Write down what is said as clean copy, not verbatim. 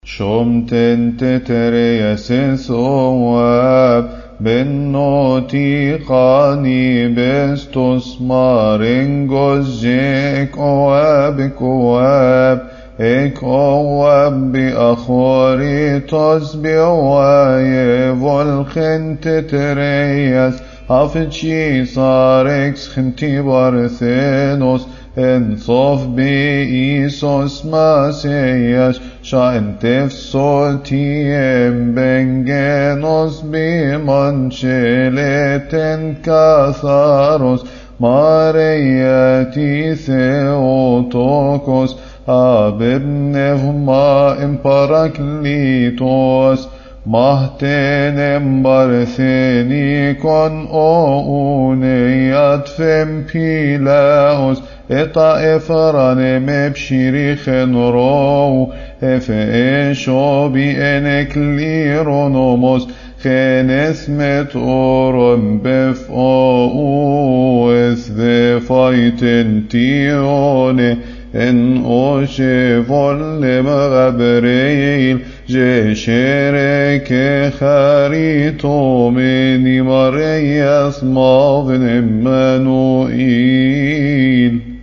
شمتن تتريسن سواب بالنوتي قاني بستوس مارنجوز جيك أواب كواب إك أواب بأخوري تصبي واي فولخن تتريس أفتشي صاركس خنتي بارثينوس إن صوف بإيسوس مسياش شاين تفسوتيم بنجنوس بمنشلتن كاثاروس مارياتي ثيوتوكوس أبنهما إمباراكليتوس مهتنم برثنيكون أونيات فم بيلاوس إطا إفران مبشريخن رو إفئشو بإنك ليرونوموس خنث متورم بفؤو إث فايتن تيوني إن أشفل لمغبريل جشرك خريطو مني مريس ماغن منوئيل